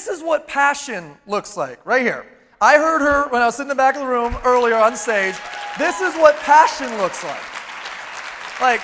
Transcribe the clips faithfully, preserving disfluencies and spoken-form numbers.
this is what passion looks like, right here. I heard her when I was sitting in the back of the room earlier on stage. This is what passion looks like. Like,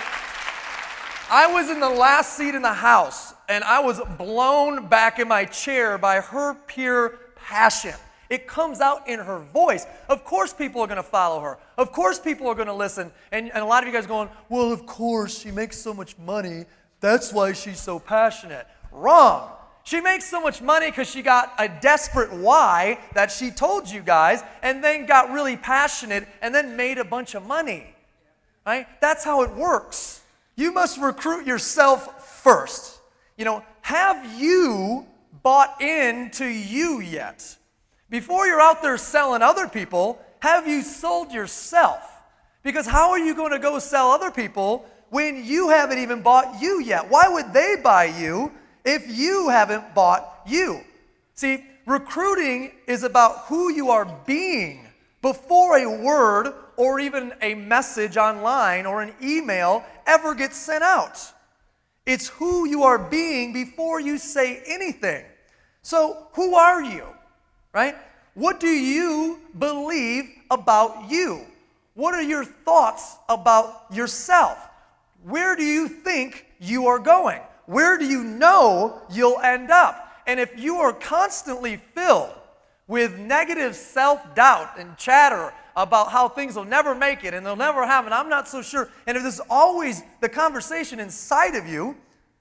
I was in the last seat in the house, and I was blown back in my chair by her pure passion. It comes out in her voice. Of course people are going to follow her. Of course people are going to listen. And, and a lot of you guys going, well, of course, she makes so much money. That's why she's so passionate. Wrong. She makes so much money because she got a desperate why that she told you guys, and then got really passionate, and then made a bunch of money. Right? That's how it works. You must recruit yourself first. You know, have you bought into you yet? Before you're out there selling other people, have you sold yourself? Because how are you going to go sell other people when you haven't even bought you yet? Why would they buy you if you haven't bought you? See, recruiting is about who you are being before a word or even a message online or an email ever gets sent out. It's who you are being before you say anything. So, who are you? Right? What do you believe about you? What are your thoughts about yourself? Where do you think you are going? Where do you know you'll end up? And if you are constantly filled with negative self-doubt and chatter about how things will never make it and they'll never happen, I'm not so sure, and if there's always the conversation inside of you,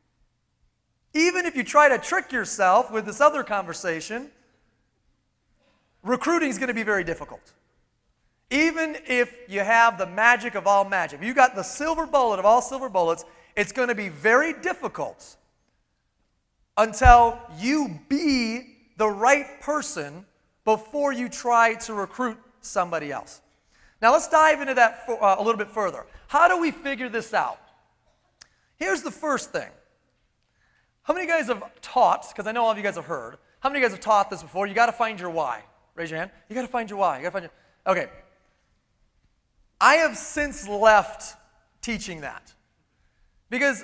even if you try to trick yourself with this other conversation, recruiting is going to be very difficult. Even if you have the magic of all magic, if you got the silver bullet of all silver bullets, it's going to be very difficult until you be the right person before you try to recruit somebody else. Now let's dive into that for, uh, a little bit further. How do we figure this out? Here's the first thing. How many of you guys have taught, because I know all of you guys have heard, how many of you guys have taught this before? You got to find your why. Raise your hand. You got to find your why. You got to find your... Okay. I have since left teaching that. Because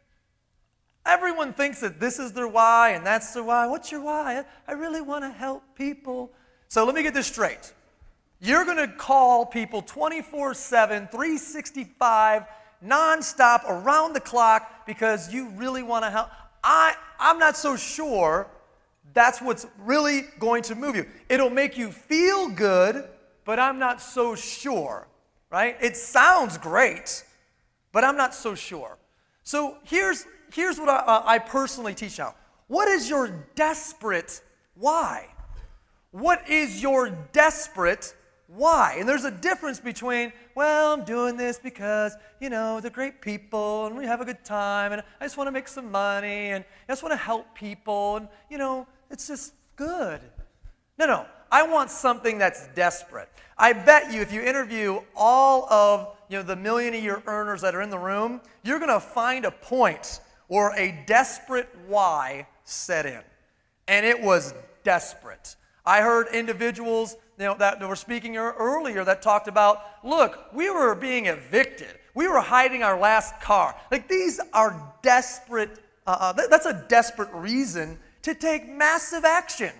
everyone thinks that this is their why and that's their why. What's your why? I really want to help people. So let me get this straight. You're going to call people twenty-four seven, three sixty-five, nonstop, around the clock because you really want to help. I, I'm not so sure that's what's really going to move you. It'll make you feel good, but I'm not so sure, right? It sounds great, but I'm not so sure. So here's, here's what I, uh, I personally teach now. What is your desperate why? What is your desperate why? And there's a difference between, well, I'm doing this because, you know, they're great people and we have a good time and I just want to make some money and I just want to help people and, you know, it's just good. No, no. I want something that's desperate. I bet you if you interview all of, you know, the million-a-year earners that are in the room, you're going to find a point where a desperate why set in. And it was desperate. I heard individuals, you know, that were speaking earlier that talked about, look, we were being evicted. We were hiding our last car. Like, these are desperate, uh, that's a desperate reason to take massive action.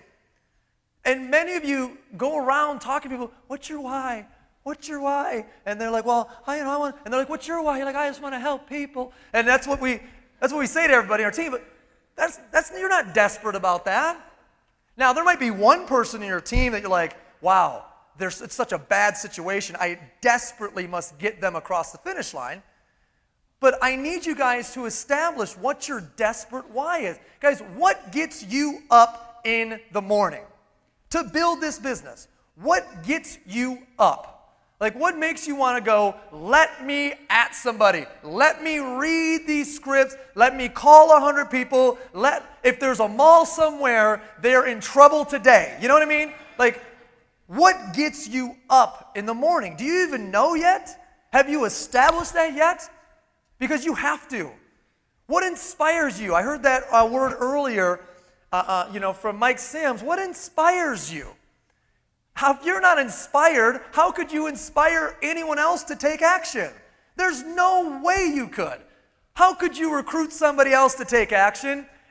And many of you go around talking to people, what's your why? What's your why? And they're like, well, I, you know, I want, and they're like, what's your why? You're like, I just want to help people. And that's what we, that's what we say to everybody in our team, but that's, that's, you're not desperate about that. Now, there might be one person in your team that you're like, wow, there's, it's such a bad situation. I desperately must get them across the finish line. But I need you guys to establish what your desperate why is. Guys, what gets you up in the morning to build this business? What gets you up? Like, what makes you want to go, let me at somebody. Let me read these scripts. Let me call one hundred people. Let, if there's a mall somewhere, they're in trouble today. You know what I mean? Like, what gets you up in the morning? Do you even know yet? Have you established that yet? Because you have to. What inspires you? I heard that uh, word earlier, uh, uh, you know, from Mike Sims. What inspires you? How, if you're not inspired, how could you inspire anyone else to take action? There's no way you could. How could you recruit somebody else to take action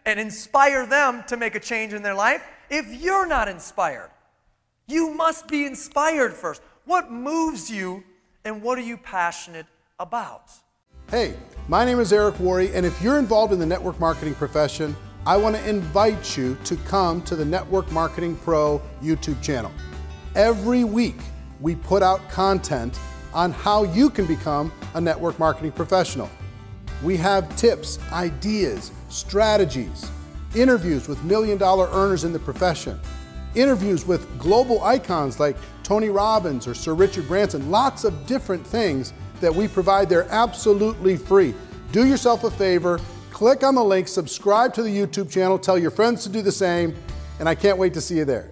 and inspire them to make a change in their life if you're not inspired? You must be inspired first. What moves you and what are you passionate about? Hey, my name is Eric Worre, and if you're involved in the network marketing profession, I want to invite you to come to the Network Marketing Pro YouTube channel. Every week, we put out content on how you can become a network marketing professional. We have tips, ideas, strategies, interviews with million dollar earners in the profession, interviews with global icons like Tony Robbins or Sir Richard Branson, lots of different things that we provide. They're absolutely free. Do yourself a favor, click on the link, subscribe to the YouTube channel, tell your friends to do the same, and I can't wait to see you there.